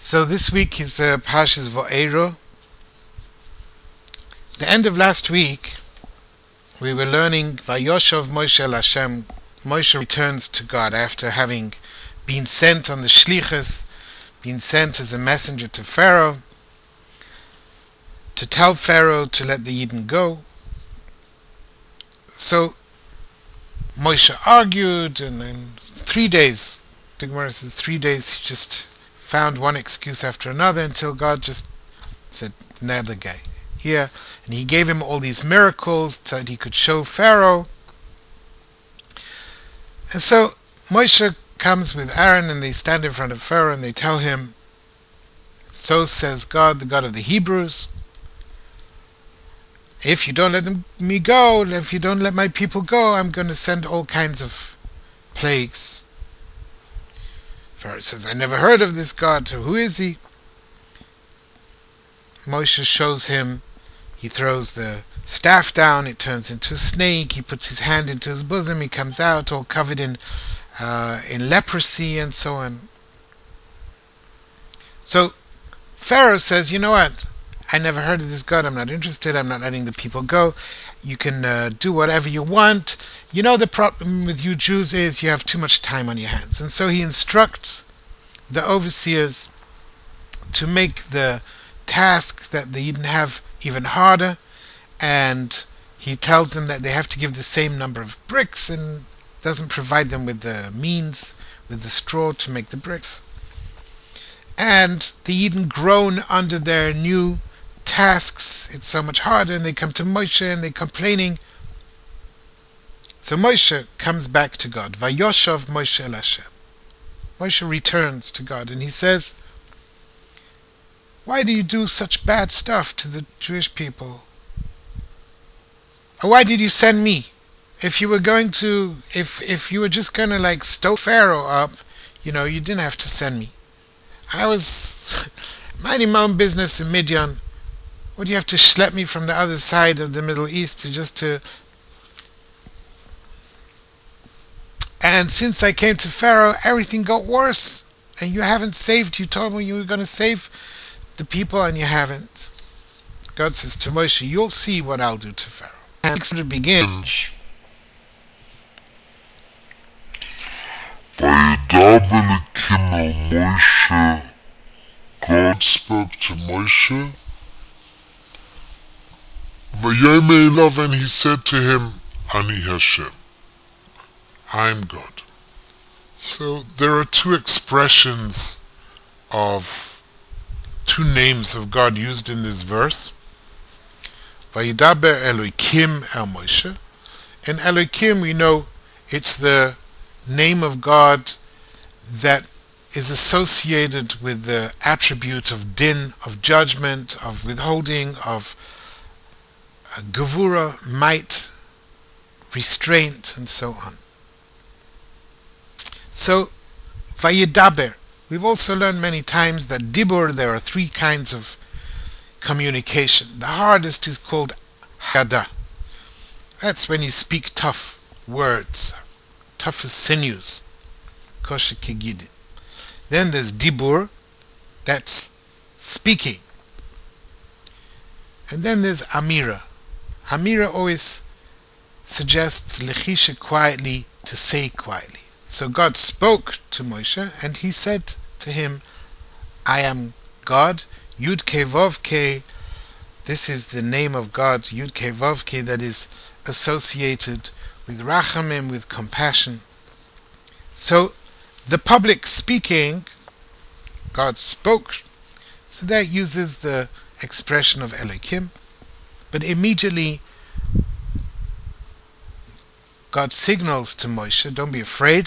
So this week is Parshas Va'era. The end of last week, we were learning Vayoshav Moshe El Hashem. Moshe returns to God after having been sent on the Shlichus, been sent as a messenger to Pharaoh, to tell Pharaoh to let the Yidden go. So Moshe argued, and in 3 days, the Gemara says 3 days, he just found one excuse after another until God just said, nail the guy here. And he gave him all these miracles so that he could show Pharaoh. And so Moshe comes with Aaron, and they stand in front of Pharaoh and they tell him, so says God, the God of the Hebrews, if you don't let me go, if you don't let my people go, I'm going to send all kinds of plagues. Pharaoh says, I never heard of this God. Who is he? Moshe shows him. He throws the staff down. It turns into a snake. He puts his hand into his bosom. He comes out all covered in leprosy and so on. So Pharaoh says, you know what? I never heard of this God. I'm not interested. I'm not letting the people go. You can do whatever you want. You know, the problem with you Jews is you have too much time on your hands. And so he instructs the overseers to make the task that they didn't have even harder. And he tells them that they have to give the same number of bricks, and doesn't provide them with the means, with the straw to make the bricks. And the Yidden groan under their new tasks. It's so much harder, and they come to Moshe and they're complaining. So Moshe comes back to God. Vayoshav Moshe El Hashem. Moshe returns to God and he says, why do you do such bad stuff to the Jewish people? Or why did you send me? If you were going to, if you were just going to like stow Pharaoh up, you didn't have to send me. I was minding my own business in Midian. What do you have to schlep me from the other side of the Middle East to And since I came to Pharaoh, everything got worse. And you haven't saved. You told me you were going to save the people, and you haven't. God says to Moshe, you'll see what I'll do to Pharaoh. And it begins. Vayidar Elokim el Moshe. God spoke to Moshe. Vayomer elav, and he said to him, Ani Hashem, I'm God. So there are two expressions of two names of God used in this verse. Vayidaber Elokim el Moshe. And Elokim, we know it's the name of God that is associated with the attribute of din, of judgment, of withholding, of gevura, might, restraint, and so on. So, Vayidaber. We've also learned many times that dibur, there are 3 kinds of communication. The hardest is called hada. That's when you speak tough words, tough as sinews. Kosher kegidin. Then there's dibur, that's speaking. And then there's amira. Amira always suggests lechisha, quietly, to say quietly. So God spoke to Moshe, and he said to him, I am God, Yud Kei Vav Kei. This is the name of God, Yud Kei Vav Kei, that is associated with rachamim, with compassion. So the public speaking, God spoke, so that uses the expression of Elokim, but immediately God signals to Moshe, don't be afraid.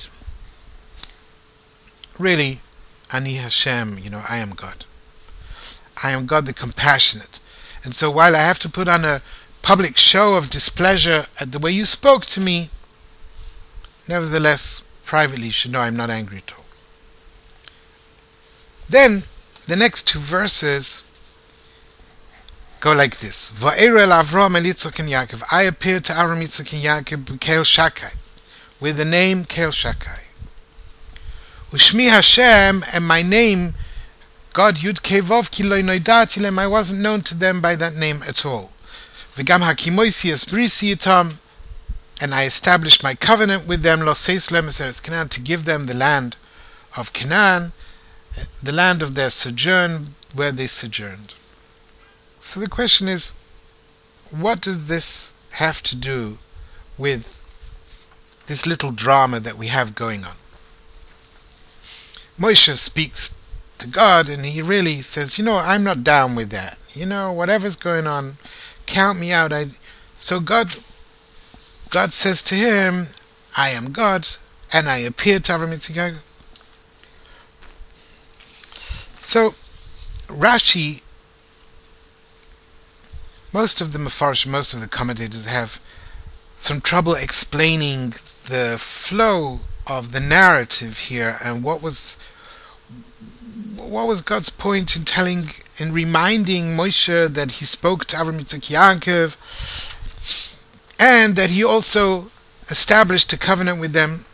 Really, Ani Hashem, I am God. I am God the compassionate. And so while I have to put on a public show of displeasure at the way you spoke to me, nevertheless, privately you should know I'm not angry at all. Then, the next 2 verses go like this. Va'era el Avram el Yitzchak and Yaakov. I appeared to Avram, Yitzchak, and Yaakov Kel Shakai, with the name Kel Shakai. Ushmi Hashem, and my name God Yud Kevov ki lo noidati lem, I wasn't known to them by that name at all. V'gam hakimoisi esbrisi itam, and I established my covenant with them, Loseis lem eretz Canaan, to give them the land of Canaan, the land of their sojourn, where they sojourned. So the question is, what does this have to do with this little drama that we have going on? Moshe speaks to God and he really says, I'm not down with that. Whatever's going on, count me out. So God says to him, I am God, and I appear to Avram Yitzchak. So Rashi, most of the Mefarshim, most of the commentators have some trouble explaining the flow of the narrative here, and what was God's point in reminding Moshe that he spoke to Avram Yitzchak Yaakov, and that he also established a covenant with them.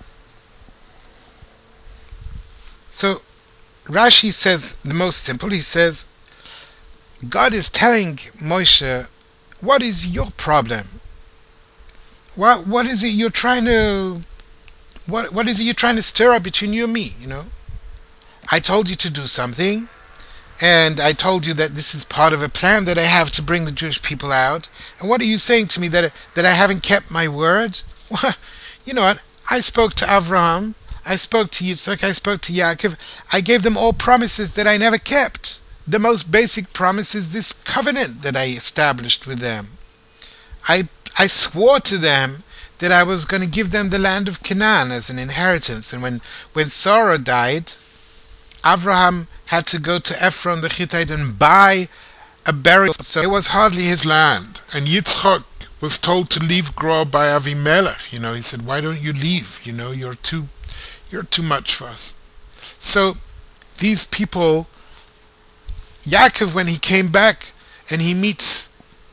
So Rashi says the most simple. He says, God is telling Moshe, what is your problem? What is it you're trying to what is it you're trying to stir up between you and me? I told you to do something, and I told you that this is part of a plan that I have to bring the Jewish people out. And what are you saying to me, that I haven't kept my word? Well, you know what? I spoke to Avraham, I spoke to Yitzchak, I spoke to Yaakov. I gave them all promises that I never kept. The most basic promise is this covenant that I established with them. I swore to them that I was going to give them the land of Canaan as an inheritance. And when Sarah died, Avraham had to go to Ephron the Hittite and buy a burial. So it was hardly his land. And Yitzchak was told to leave Gerar by Avimelech. He said, why don't you leave? You're too much for us. So these people, Yaakov, when he came back and he meets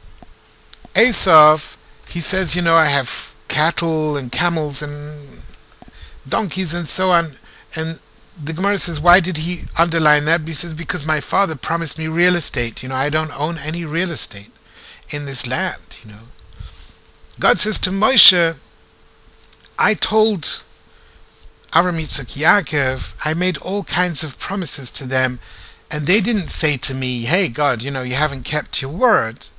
Esav, he says, I have cattle and camels and donkeys and so on. And the Gemara says, why did he underline that? He says, because my father promised me real estate. I don't own any real estate in this land. God says to Moshe, I told Avram, Yitzchak, Yaakov, I made all kinds of promises to them, and they didn't say to me, hey God, you haven't kept your word.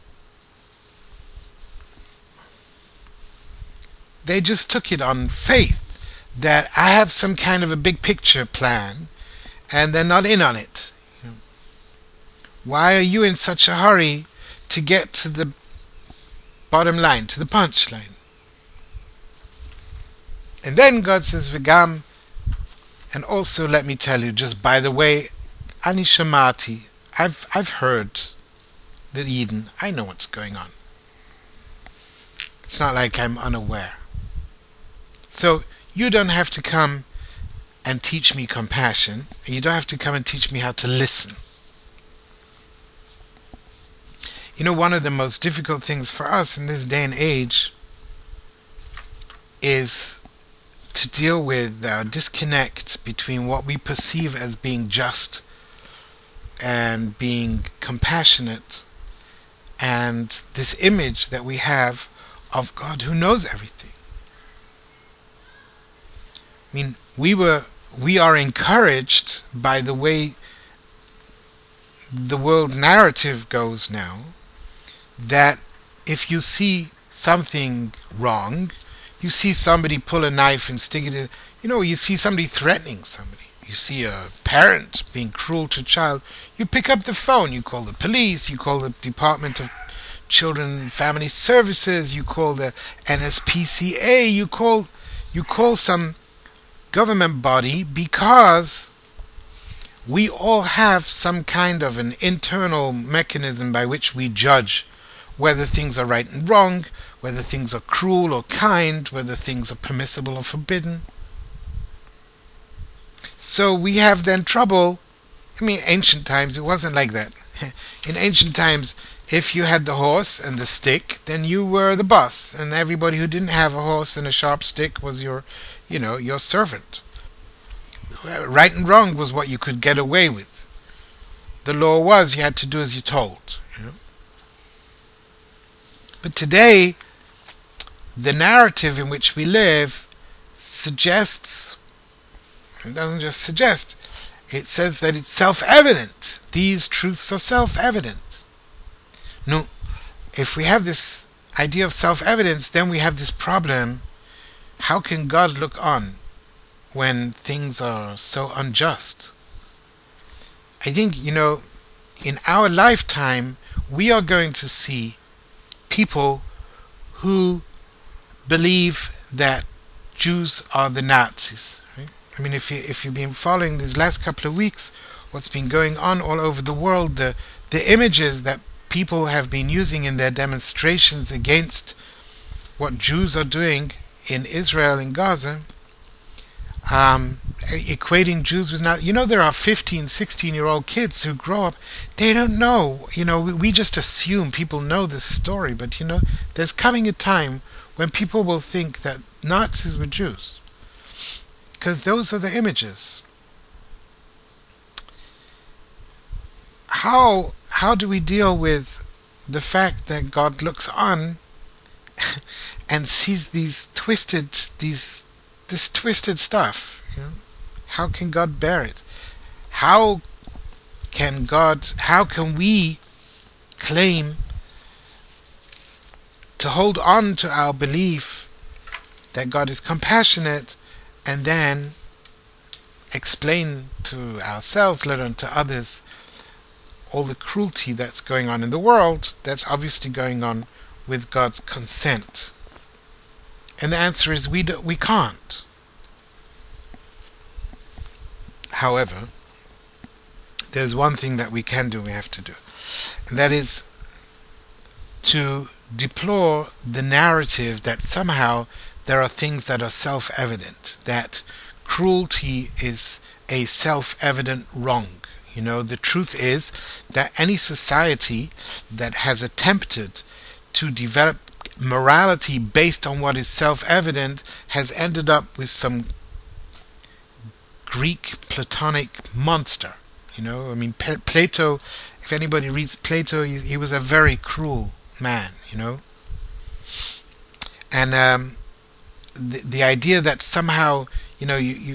They just took it on faith that I have some kind of a big picture plan, and they're not in on it. Why are you in such a hurry to get to the bottom line, to the punch line? And then God says, V'gam, and also let me tell you, just by the way, Ani Shamati, I've heard the Eden. I know what's going on. It's not like I'm unaware. So you don't have to come and teach me compassion, and you don't have to come and teach me how to listen. One of the most difficult things for us in this day and age is to deal with our disconnect between what we perceive as being just and being compassionate and this image that we have of God who knows everything. We are encouraged by the way the world narrative goes now, that if you see something wrong, you see somebody pull a knife and stick it in, you see somebody threatening somebody, you see a parent being cruel to a child, you pick up the phone, you call the police, you call the Department of Children and Family Services, you call the NSPCA, you call some government body, because we all have some kind of an internal mechanism by which we judge whether things are right and wrong, whether things are cruel or kind, whether things are permissible or forbidden. So we have then trouble. Ancient times, it wasn't like that. In ancient times, if you had the horse and the stick, then you were the boss, and everybody who didn't have a horse and a sharp stick was your servant. Right and wrong was what you could get away with. the law was you had to do as you're told. But today, the narrative in which we live suggests, it doesn't just suggest, it says that it's self-evident. These truths are self-evident. No, if we have this idea of self-evidence, then we have this problem. How can God look on when things are so unjust? I think, in our lifetime, we are going to see people who believe that Jews are the Nazis. Right? I mean, if you've been following these last couple of weeks, what's been going on all over the world, the images that people have been using in their demonstrations against what Jews are doing in Israel and Gaza, equating Jews with not, there are 15, 16-year-old kids who grow up, they don't know, we just assume people know this story, but there's coming a time when people will think that Nazis were Jews, because those are the images. How do we deal with the fact that God looks on and sees this twisted stuff? How can God bear it? How can we claim to hold on to our belief that God is compassionate and then explain to ourselves, let alone to others, all the cruelty that's going on in the world, that's obviously going on with God's consent? And the answer is we can't. However, there's one thing that we can do, we have to do, and that is to deplore the narrative that somehow there are things that are self-evident, that cruelty is a self-evident wrong. The truth is that any society that has attempted to develop morality based on what is self-evident has ended up with some Greek Platonic monster. Plato, if anybody reads Plato, he was a very cruel man, and the idea that somehow, the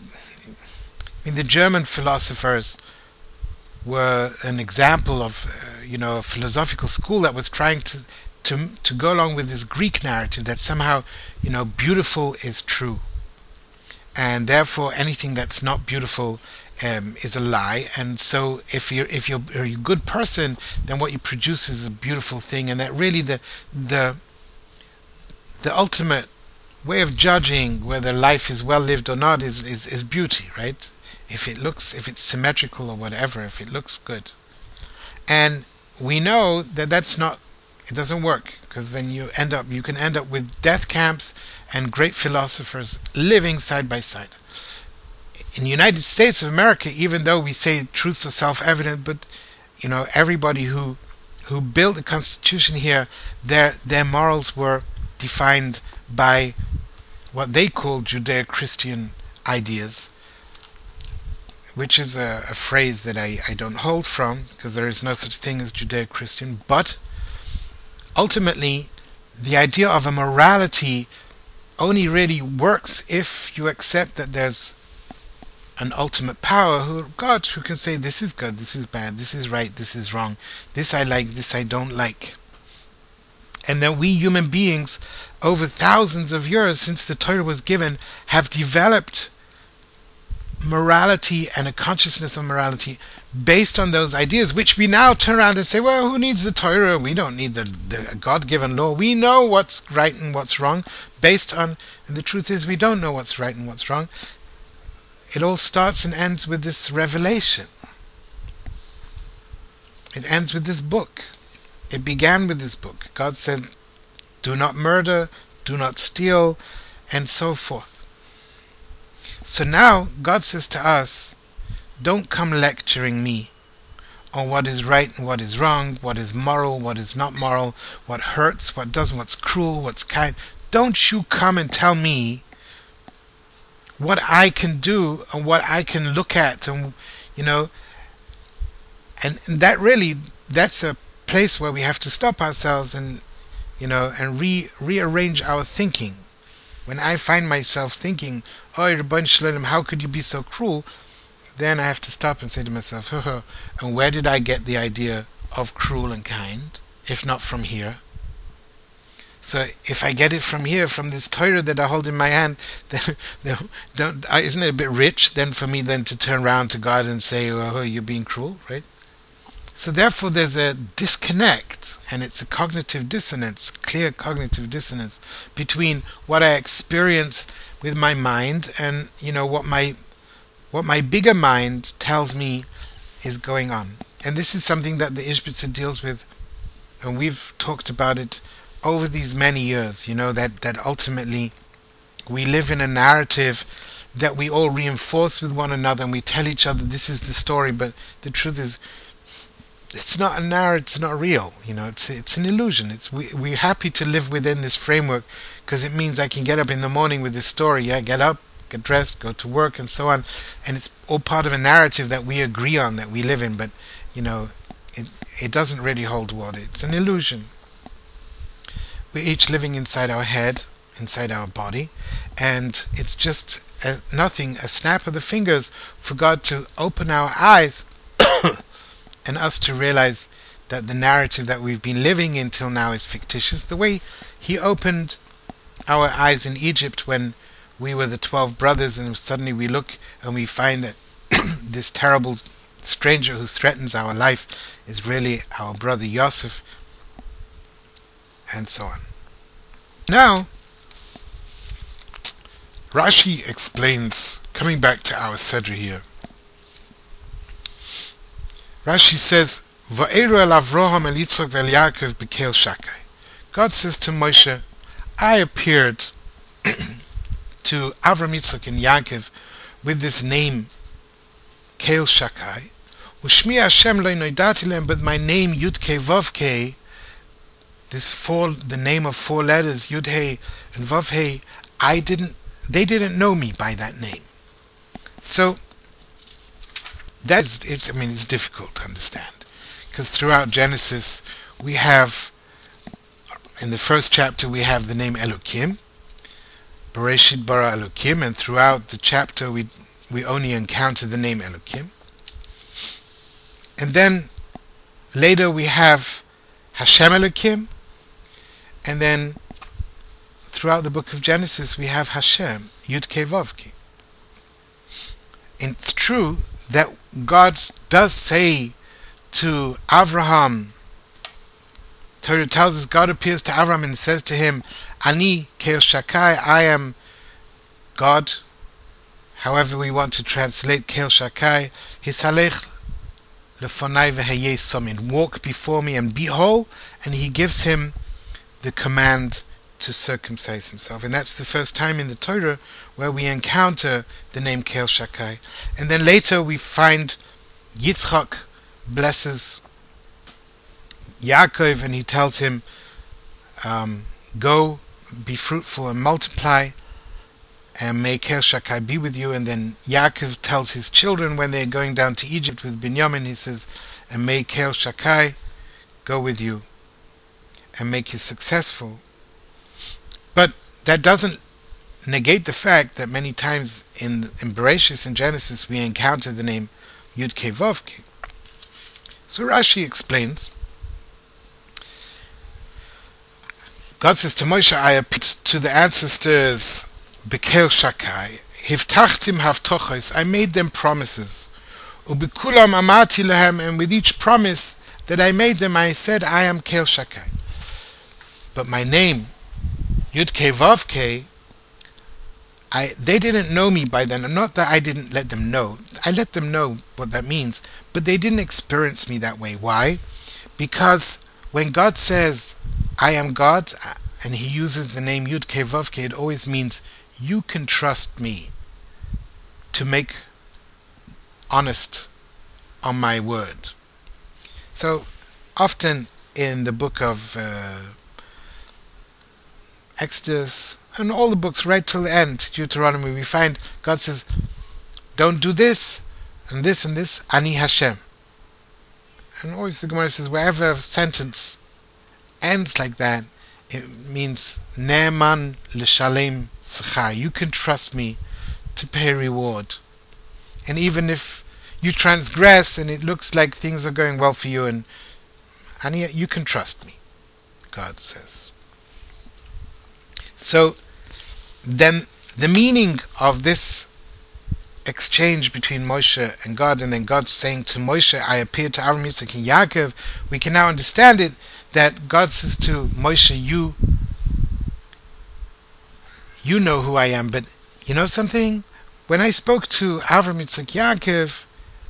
German philosophers were an example of, a philosophical school that was trying to go along with this Greek narrative that somehow, beautiful is true, and therefore anything that's not beautiful is a lie. And so if you're a good person, then what you produce is a beautiful thing, and that really the ultimate way of judging whether life is well lived or not is beauty, right? If it's symmetrical or whatever, if it looks good. And we know that it doesn't work, because then you can end up with death camps and great philosophers living side by side. In the United States of America, even though we say truths are self-evident, but everybody who built the Constitution here, their morals were defined by what they call Judeo-Christian ideas, which is a phrase that I don't hold from, because there is no such thing as Judeo-Christian. But ultimately, the idea of a morality only really works if you accept that there's an ultimate power, God, who can say this is good, this is bad, this is right, this is wrong, this I like, this I don't like. And that we human beings, over thousands of years since the Torah was given, have developed morality and a consciousness of morality based on those ideas, which we now turn around and say, well, who needs the Torah? We don't need the God-given law. We know what's right and what's wrong based on, and the truth is we don't know what's right and what's wrong. It all starts and ends with this revelation. It ends with this book. It began with this book. God said, do not murder, do not steal, and so forth. So now God says to us, don't come lecturing me on what is right and what is wrong, what is moral, what is not moral, what hurts, what doesn't, what's cruel, what's kind. Don't you come and tell me what I can do and what I can look at, and And that really, that's a place where we have to stop ourselves and, and rearrange our thinking. When I find myself thinking, "Oh, Rebbeinu Shalom, how could you be so cruel?" Then I have to stop and say to myself, and where did I get the idea of cruel and kind, if not from here? So if I get it from here, from this Torah that I hold in my hand, then isn't it a bit rich then for me then to turn around to God and say, "Oh, you're being cruel," right? So therefore there's a disconnect, and it's a cognitive dissonance, clear cognitive dissonance between what I experience with my mind and what my bigger mind tells me is going on. And this is something that the Ishbitzer deals with, and we've talked about it over these many years, that ultimately we live in a narrative that we all reinforce with one another, and we tell each other this is the story, but the truth is it's not a narrative, it's not real, it's an illusion. We're happy to live within this framework because it means I can get up in the morning with this story, get up, get dressed, go to work, and so on, and it's all part of a narrative that we agree on, that we live in, but it doesn't really hold water. It's an illusion. We're each living inside our head, inside our body, and it's just nothing, a snap of the fingers for God to open our eyes and us to realize that the narrative that we've been living in till now is fictitious, the way He opened our eyes in Egypt when we were the 12 brothers, and suddenly we look and we find that this terrible stranger who threatens our life is really our brother Yosef, and so on. Now, Rashi explains, coming back to our Sedra here, Rashi says, Va'eru el Avraham el Yitzchak ve'el Yaakov b'kel shakai. God says to Moshe, I appeared to Avram, Yitzchak, and Yaakov with this name, Kel Shakai. Ushmi Hashem lo noidati lehem, but my name, Yud Kei Vav Kei, the name of 4 letters, Yud Hey and Vav Hey, they didn't know me by that name. So, it's difficult to understand. Because throughout Genesis, we have, in the first chapter, we have the name Elokim, Bereshit bara Elokim, and throughout the chapter, we only encounter the name Elokim. And then, later we have Hashem Elokim, and then, throughout the book of Genesis, we have Hashem, Yud Kei Vav Kei. And it's true that God does say to Avraham, Torah tells us God appears to Avraham and says to him, Ani Kel Shakai, I am God. However we want to translate Kel Shakai, Hisalech lefonai v'heyeh samin, walk before me and be whole, and he gives him the command to circumcise himself. And that's the first time in the Torah where we encounter the name Kel Shakai. And then later we find Yitzchak blesses Yaakov, and he tells him, go, be fruitful and multiply, and may Kel Shakai be with you. And then Yaakov tells his children when they're going down to Egypt with Binyamin, he says, and may Kel Shakai go with you and make you successful. But that doesn't negate the fact that many times in Bereshis and Genesis we encounter the name Yud Kei Vav Kei. So Rashi explains, God says to Moshe, I appeared to the ancestors Bekel Shakai, Hiftachtim Havtochos, I made them promises, Ubikulam Amati Lehem, and with each promise that I made them I said, I am Kel Shakai. But my name, Yud Kei Vav Kei, they didn't know me by then. Not that I didn't let them know. I let them know what that means, but they didn't experience me that way. Why? Because when God says, I am God, and He uses the name Yud Kei Vav Kei, it always means you can trust me to make honest on my word. So often in the book of Exodus, and all the books right till the end, Deuteronomy, we find God says, don't do this, and this, and this, Ani Hashem. And always the Gemara says wherever a sentence ends like that, it means Ne'eman l'shalem schar. You can trust me to pay reward. And even if you transgress and it looks like things are going well for you, and yet you can trust me, God says. So then the meaning of this exchange between Moshe and God, and then God saying to Moshe, I appeared to Avram, Yitzchak, and Yaakov, we can now understand it, that God says to Moshe, you know who I am, but you know something? When I spoke to Avram, Yitzchak, Yaakov,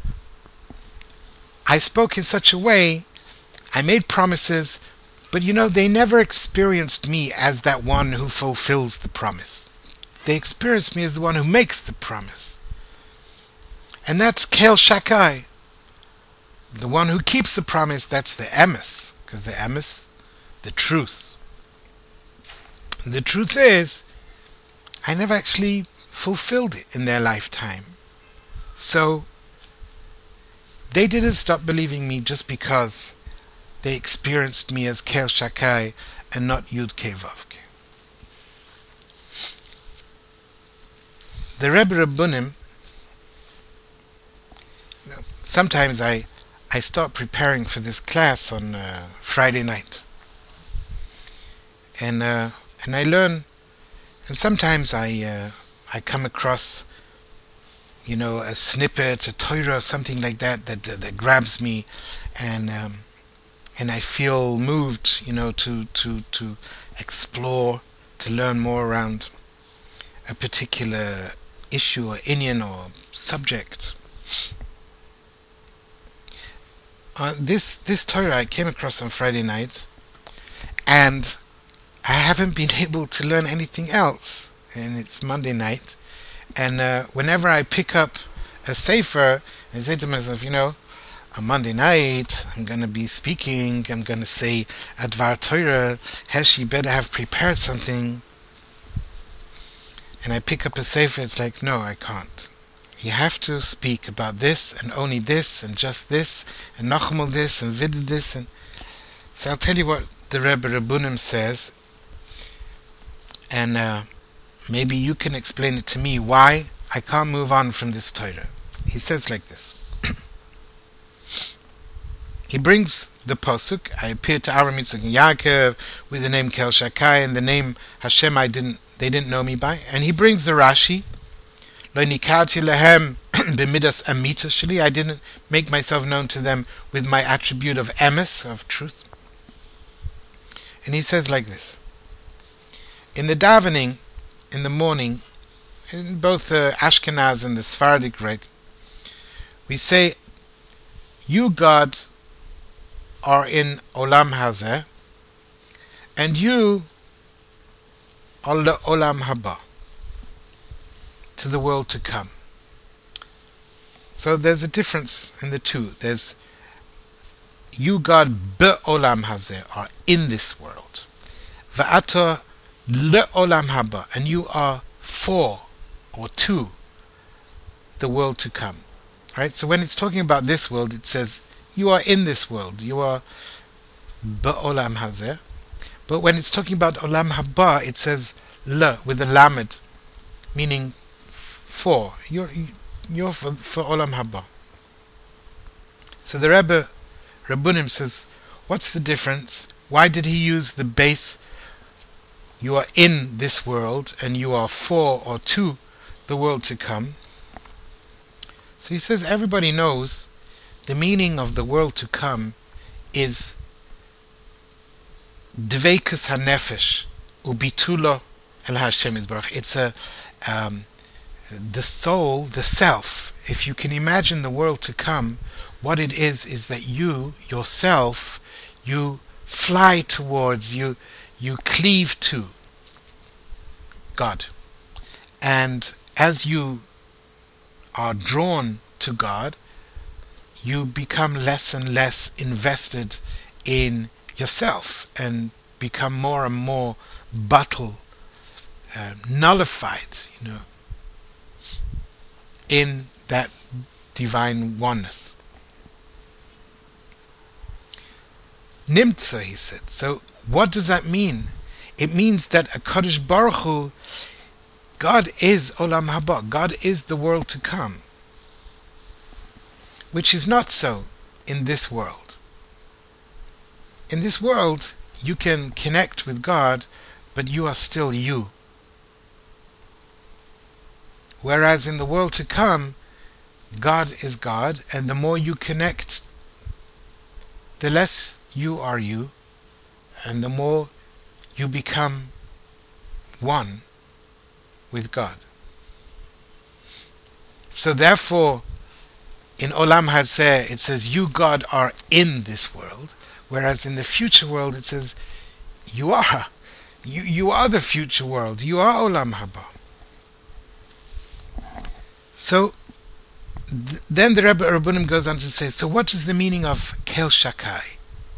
I spoke in such a way, I made promises, but they never experienced me as that one who fulfills the promise. They experienced me as the one who makes the promise. And that's Kel Shakai. The one who keeps the promise, that's the emes. Because the emes, the truth. The truth is, I never actually fulfilled it in their lifetime. So, they didn't stop believing me just because they experienced me as Kel Shakai and not Yud Kei Vav Kei. The Rebbe Rabbunim, sometimes I start preparing for this class on Friday night, and I learn, and sometimes I come across a snippet, a Torah, something like that grabs me, and I feel moved to explore, to learn more around a particular issue or inyan or subject. This Torah I came across on Friday night, and I haven't been able to learn anything else, and it's Monday night, and whenever I pick up a sefer, I say to myself, on Monday night I'm going to be speaking, I'm going to say Advar Torah, Heshi better have prepared something, and I pick up a sefer, it's like, no, I can't. You have to speak about this, and only this, and just this, and Nachmal this, and Vidid this, and so I'll tell you what the Rebbe Rabbunim says, and maybe you can explain it to me, why I can't move on from this Torah. He says like this. He brings the pasuk, I appeared to Avram, Yitzchak, and Yaakov with the name Kel Shakai, and the name Hashem they didn't know me by, and he brings the Rashi, Lo nikati lehem b'midas amitas sheli, I didn't make myself known to them with my attribute of emes, of truth. And he says like this, in the davening, in the morning, in both the Ashkenaz and the Sephardic rite, we say, you, God, are in Olam Hazeh, and you are the Olam Haba, to the world to come. So there's a difference in the two. There's you, God, be'olam hazeh, are in this world. Va'ata le'olam haba, and you are for or to the world to come. Right? So when it's talking about this world, it says you are in this world. You are be'olam hazeh. But when it's talking about olam haba, it says le with a lamed, meaning for. You're for olam haba. So the Rebbe Rabbunim says, what's the difference? Why did he use the base? You are in this world, and you are for or to the world to come. So he says everybody knows the meaning of the world to come is Dveikus HaNefesh Ubitulo El Hashem Yisbarach. It's the soul, the self. If you can imagine the world to come, what it is that you, yourself, you fly towards, you cleave to God. And as you are drawn to God, you become less and less invested in yourself and become more and more nullified, in that divine oneness. Nimtza, he said. So what does that mean? It means that a Kadosh Baruch Hu, God is Olam Haba, God is the world to come, which is not so in this world. In this world, you can connect with God, but you are still you. Whereas in the world to come, God is God, and the more you connect, the less you are you, and the more you become one with God. So therefore, in Olam Hazeh, it says, you, God, are in this world, whereas in the future world, it says, you are. You are the future world. You are Olam Haba. So then the Rebbe Rabbunim goes on to say, so what is the meaning of Kel Shakai?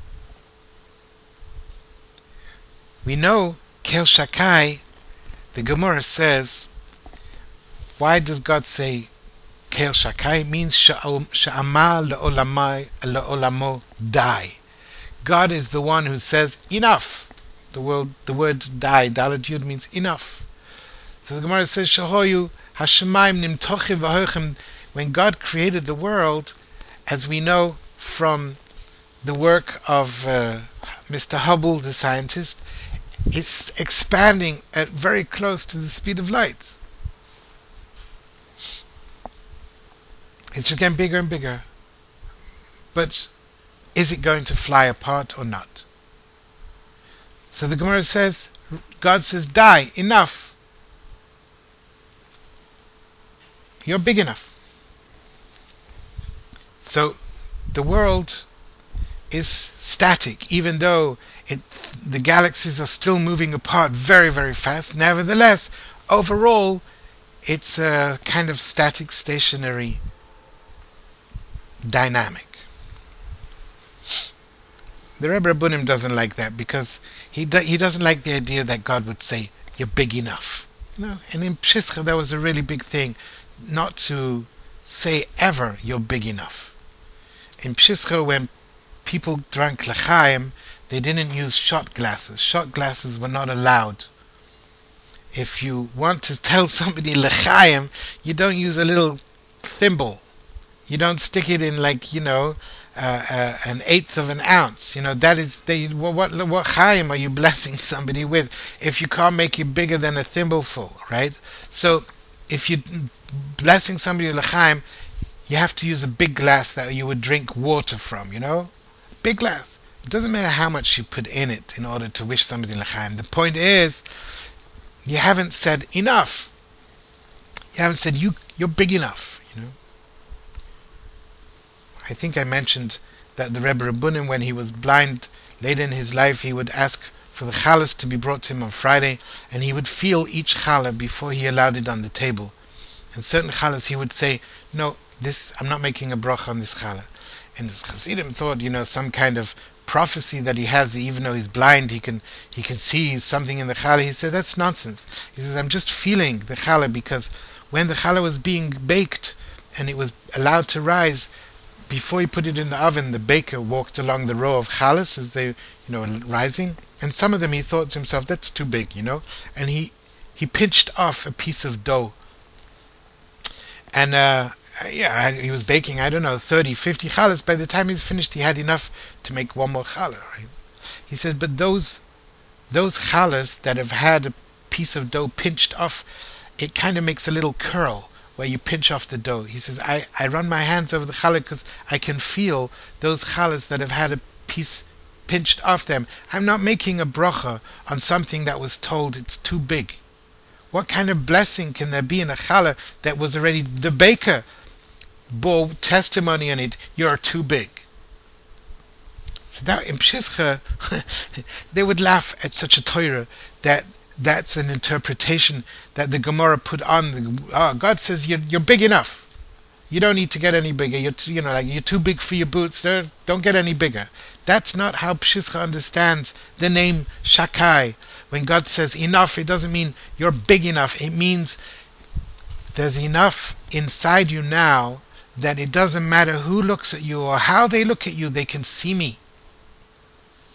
We know Kel Shakai, the Gemara says, why does God say Kel Shakai? It means Sha'ama le'olamo die. God is the one who says enough. The word die, Dalet Yud, means enough. So the Gemara says Shahoyu Hashemayim nimtochim v'hoichem. When God created the world, as we know from the work of Mr. Hubble, the scientist, it's expanding at very close to the speed of light. It's just getting bigger and bigger. But is it going to fly apart or not? So the Gemara says, God says, die, enough. You're big enough. So the world is static, even though the galaxies are still moving apart very, very fast. Nevertheless, overall, it's a kind of static, stationary dynamic. The Rebbe Rabbunim doesn't like that because he doesn't like the idea that God would say, you're big enough. And in Pshischa, that was a really big thing, not to say ever, you're big enough. In Pshischa, when people drank l'chaim, they didn't use shot glasses. Shot glasses were not allowed. If you want to tell somebody l'chaim, you don't use a little thimble. You don't stick it in an eighth of an ounce. That is what chaim are you blessing somebody with if you can't make it bigger than a thimbleful, right? So if you're blessing somebody l'chaim, you have to use a big glass that you would drink water from, Big glass. It doesn't matter how much you put in it in order to wish somebody l'chaim. The point is, you haven't said enough. You haven't said you're big enough, I think I mentioned that the Rebbe Rabbunim, when he was blind later in his life, he would ask for the challah to be brought to him on Friday, and he would feel each challah before he allowed it on the table. And certain challahs he would say, no, I'm not making a bracha on this challah. And his Chassidim thought, some kind of prophecy that he has, even though he's blind, he can see something in the challah. He said, that's nonsense. He says, I'm just feeling the challah because when the challah was being baked and it was allowed to rise, before he put it in the oven, the baker walked along the row of challahs as they, rising. And some of them he thought to himself, that's too big, And he pinched off a piece of dough. And he was baking, 30, 50 challahs. By the time he's finished, he had enough to make one more challah, right? He said, but those challahs that have had a piece of dough pinched off, it kind of makes a little curl where you pinch off the dough. He says, I run my hands over the challah because I can feel those challahs that have had a piece pinched off them. I'm not making a bracha on something that was told it's too big. What kind of blessing can there be in a challah that was already, the baker bore testimony on it, you're too big. So that in Pshischa, they would laugh at such a Torah that's an interpretation that the Gemara put on. God says you're big enough. You don't need to get any bigger. You're too big for your boots. Don't get any bigger. That's not how Pshischa understands the name Shakai. When God says enough, it doesn't mean you're big enough. It means there's enough inside you now that it doesn't matter who looks at you or how they look at you, they can see me.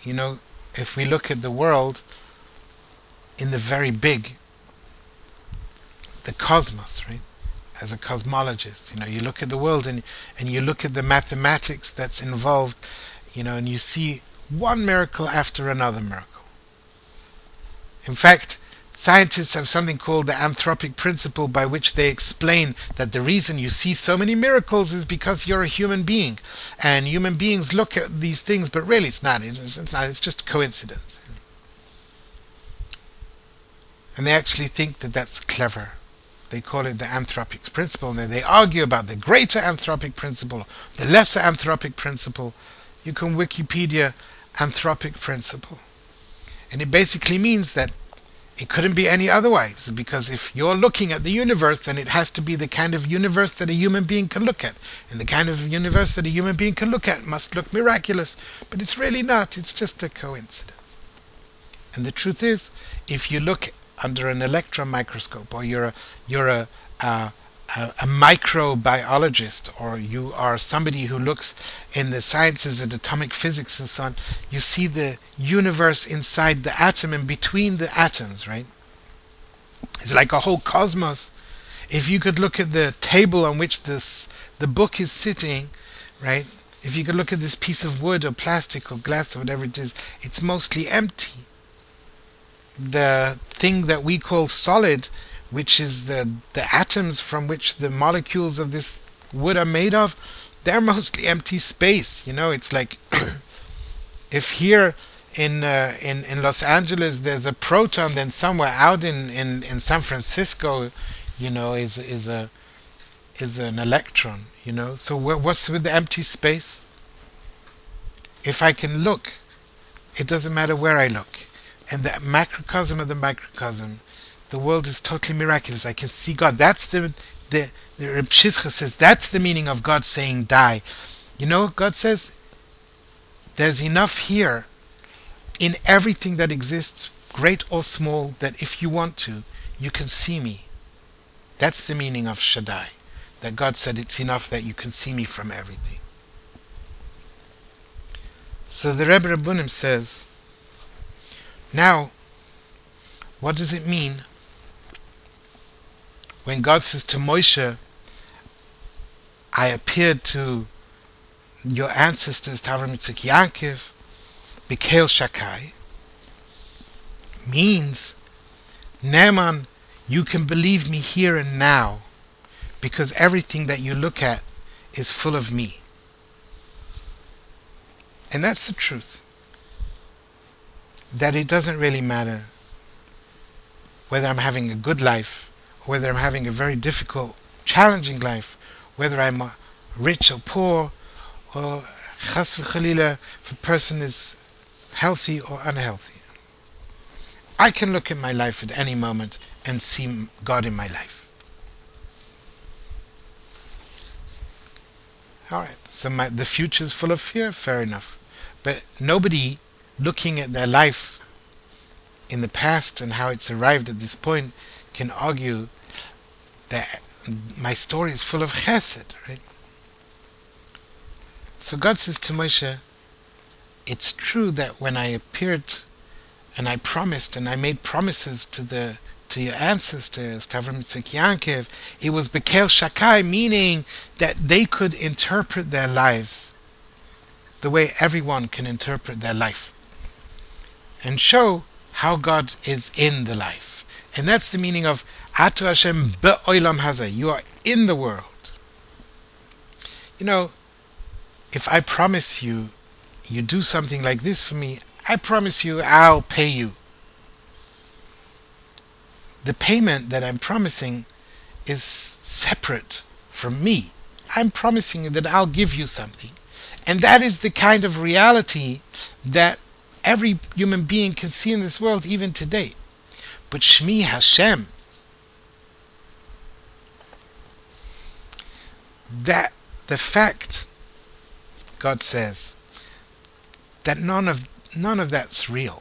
if we look at the world in the very big, the cosmos, right? As a cosmologist, you look at the world and you look at the mathematics that's involved, and you see one miracle after another miracle. In fact, scientists have something called the anthropic principle, by which they explain that the reason you see so many miracles is because you're a human being, and human beings look at these things, but really it's not. It's just coincidence. And they actually think that that's clever. They call it the anthropic principle, and they argue about the greater anthropic principle, the lesser anthropic principle. You can Wikipedia anthropic principle. And it basically means that it couldn't be any otherwise, because if you're looking at the universe, then it has to be the kind of universe that a human being can look at. And the kind of universe that a human being can look at must look miraculous. But it's really not. It's just a coincidence. And the truth is, if you look under an electron microscope, or you're a microbiologist, or you are somebody who looks in the sciences of atomic physics and so on, you see the universe inside the atom and between the atoms, right? It's like a whole cosmos. If you could look at the table on which the book is sitting, right? If you could look at this piece of wood or plastic or glass or whatever it is, it's mostly empty. The thing that we call solid, which is the atoms from which the molecules of this wood are made of, they're mostly empty space. It's like if here in Los Angeles there's a proton, then somewhere out in San Francisco, is an electron. So what's with the empty space? If I can look, it doesn't matter where I look. And the macrocosm of the microcosm, the world is totally miraculous. I can see God. That's the Reb Shishcha says, that's the meaning of God saying die. God says there's enough here in everything that exists, great or small, that if you want to, you can see me. That's the meaning of Shaddai. That God said it's enough that you can see me from everything. So the Rebbe Rabbunim says, now, what does it mean when God says to Moshe, I appeared to your ancestors, Avram, Yitzchak, Yaakov, Bekel Shakai? Means, Naaman, you can believe me here and now, because everything that you look at is full of me. And that's the truth. That it doesn't really matter whether I'm having a good life, or whether I'm having a very difficult, challenging life, whether I'm rich or poor, or chas v'chalila, if a person is healthy or unhealthy. I can look at my life at any moment and see God in my life. Alright, so the future is full of fear, fair enough. But nobody looking at their life in the past and how it's arrived at this point can argue that my story is full of chesed, right? So God says to Moshe, it's true that when I appeared and I promised and I made promises to your ancestors, to Avram, Yitzchak, Yaakov, it was Bekel Shakai, meaning that they could interpret their lives the way everyone can interpret their life, and show how God is in the life. And that's the meaning of Atu Hashem be'olam hazeh. You are in the world. If I promise you, you do something like this for me, I promise you I'll pay you. The payment that I'm promising is separate from me. I'm promising you that I'll give you something. And that is the kind of reality that every human being can see in this world even today. But Shmi Hashem, that the fact, God says, that none of that's real.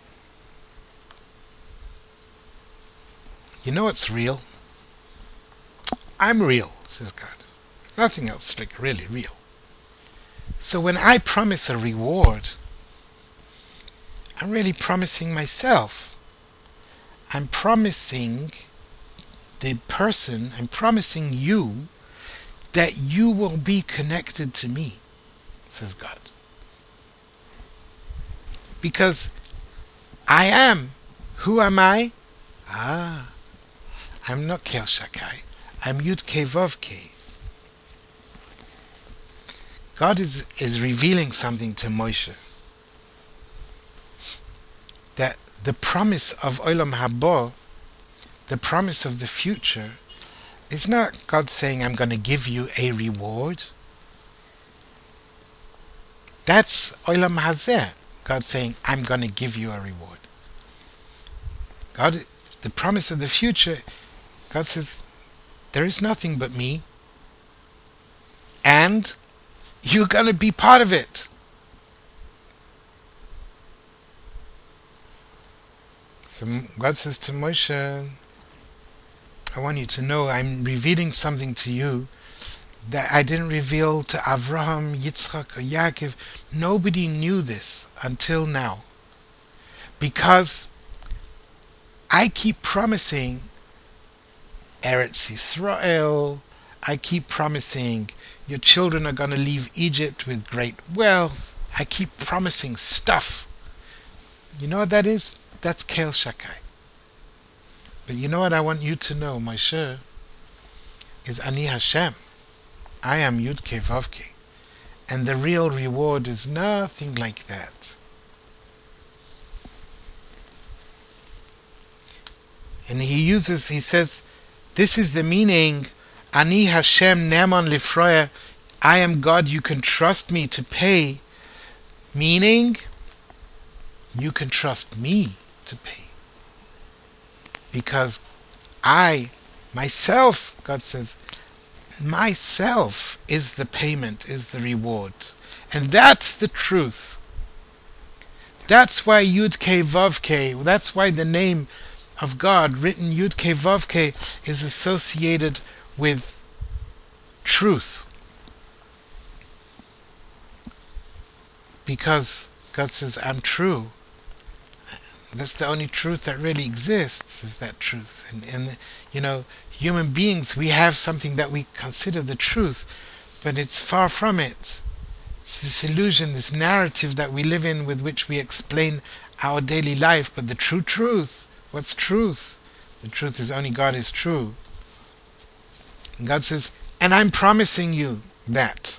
You know what's real? I'm real, says God. Nothing else is really real. So when I promise a reward, I'm really promising myself. I'm promising the person, I'm promising you that you will be connected to me, says God. Because I am. Who am I? I'm not Kel Shakai. I'm Yud Kei Vav Kei. God is revealing something to Moshe. That the promise of Olam Haba, the promise of the future, is not God saying, I'm going to give you a reward. That's Olam Hazeh. God saying, I'm going to give you a reward. God, the promise of the future, God says, there is nothing but me. And you're going to be part of it. So God says to Moshe, I want you to know I'm revealing something to you that I didn't reveal to Avraham, Yitzchak, or Yaakov. Nobody knew this until now. Because I keep promising Eretz Yisrael, I keep promising your children are going to leave Egypt with great wealth. I keep promising stuff. You know what that is? That's Kel Shakai. But you know what I want you to know, Moshe, is Ani Hashem. I am Yud Kei Vav Kei. And the real reward is nothing like that. And he says, this is the meaning, Ani Hashem Neman Lifroya, I am God, you can trust me to pay. Meaning, you can trust me to pay. Because I, myself, God says, myself is the payment, is the reward. And that's the truth. That's why Yud Kei Vav Kei, that's why the name of God, written Yud Kei Vav Kei, is associated with truth. Because God says, I'm true. That's the only truth that really exists, is that truth. And you know, human beings, we have something that we consider the truth, but it's far from it. It's this illusion, this narrative that we live in with which we explain our daily life. But the true truth, what's truth? The truth is only God is true. And God says, and I'm promising you that.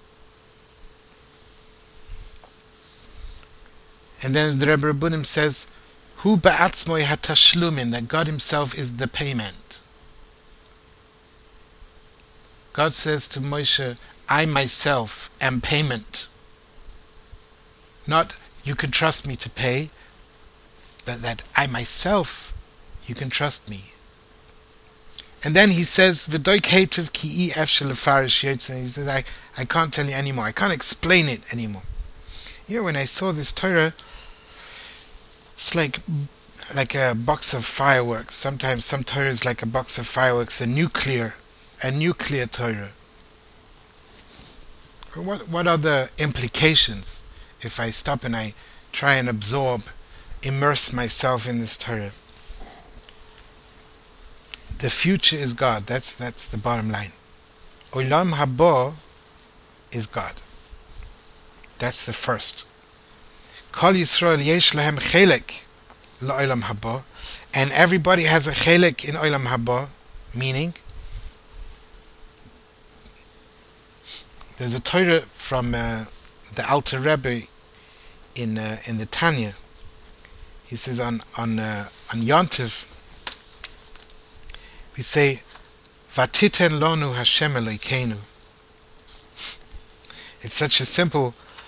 And then the Rebbe Rabbunim says, Hu ba'atzmoi hatashlumin, that God himself is the payment. God says to Moshe, I myself am payment. Not you can trust me to pay, but that I myself, you can trust me. And then he says, V'doik hetiv ki efshel lefarish yotze. He says, I can't tell you anymore. I can't explain it anymore. You know, when I saw this Torah, it's like a box of fireworks. Sometimes some Torah is like a box of fireworks, a nuclear Torah. What are the implications if I stop and I try and immerse myself in this Torah? The future is God. That's the bottom line. Olam haba is God. That's the first. Kol Yisrael yesh lahem chelek la'olam haba, and everybody has a chelek in olam haba, meaning there's a Torah from the Alter Rebbe in the Tanya. He says on Yontif, we say, Vatiten lonu Hashem Elokeinu. It's such a simple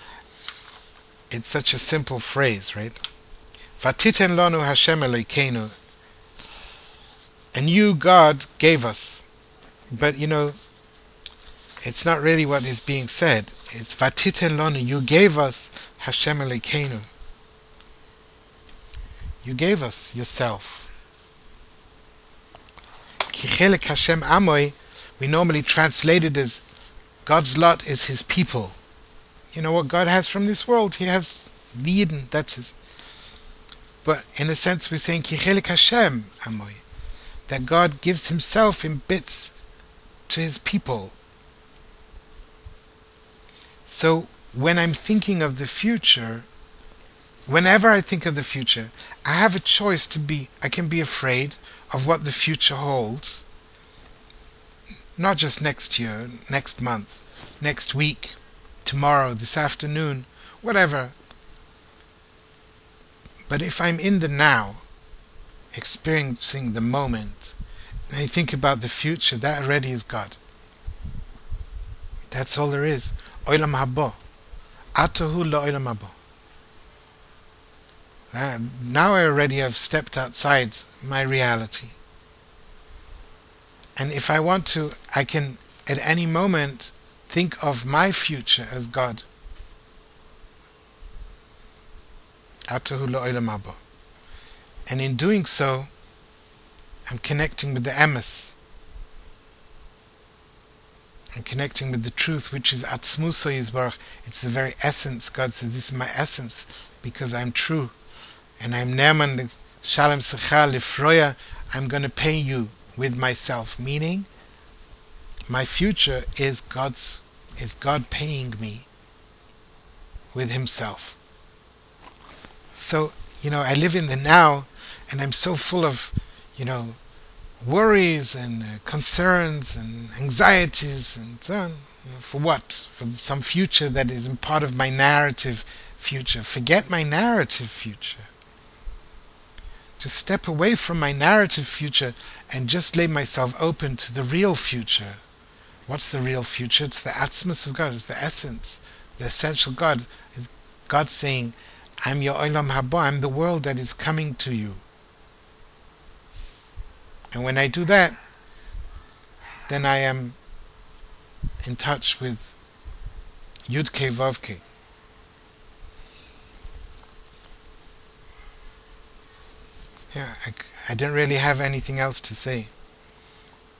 phrase, right? Vatiten lonu Hashem Elokeinu. And you, God, gave us. But you know, it's not really what is being said. It's Vatiten lonu, you gave us Hashem Elokeinu. You gave us yourself. Ki chelek Hashem amoy, we normally translate it as God's lot is his people. You know what God has from this world? He has the Eden, that's his. But in a sense, we're saying Ki chelik Hashem amoy, that God gives Himself in bits to His people. So when I'm thinking of the future, whenever I think of the future, I have a choice I can be afraid of what the future holds. Not just next year, next month, next week, tomorrow, this afternoon, whatever. But if I'm in the now, experiencing the moment, and I think about the future, that already is God. That's all there is. Olam habo. Atahu la'olam habo. Now I already have stepped outside my reality. And if I want to, I can at any moment think of my future as God. Atahu la'olam habo. And in doing so, I'm connecting with the emes. I'm connecting with the truth, which is Atzmuso Yisbarach. It's the very essence. God says, this is my essence, because I'm true. And I'm Ne'eman Shalem Secha Lifroya. I'm going to pay you with myself. Meaning, my future is God paying me with Himself. So, I live in the now, and I'm so full of, worries and concerns and anxieties and so on. For what? For some future that isn't part of my narrative future. Forget my narrative future. Just step away from my narrative future and just lay myself open to the real future. What's the real future? It's the Atzmus of God. It's the essence, the essential God. It's God saying, I'm your Olam Haba. I'm the world that is coming to you. And when I do that, then I am in touch with Yud-Kei Vav-Kei. Yeah, I didn't really have anything else to say.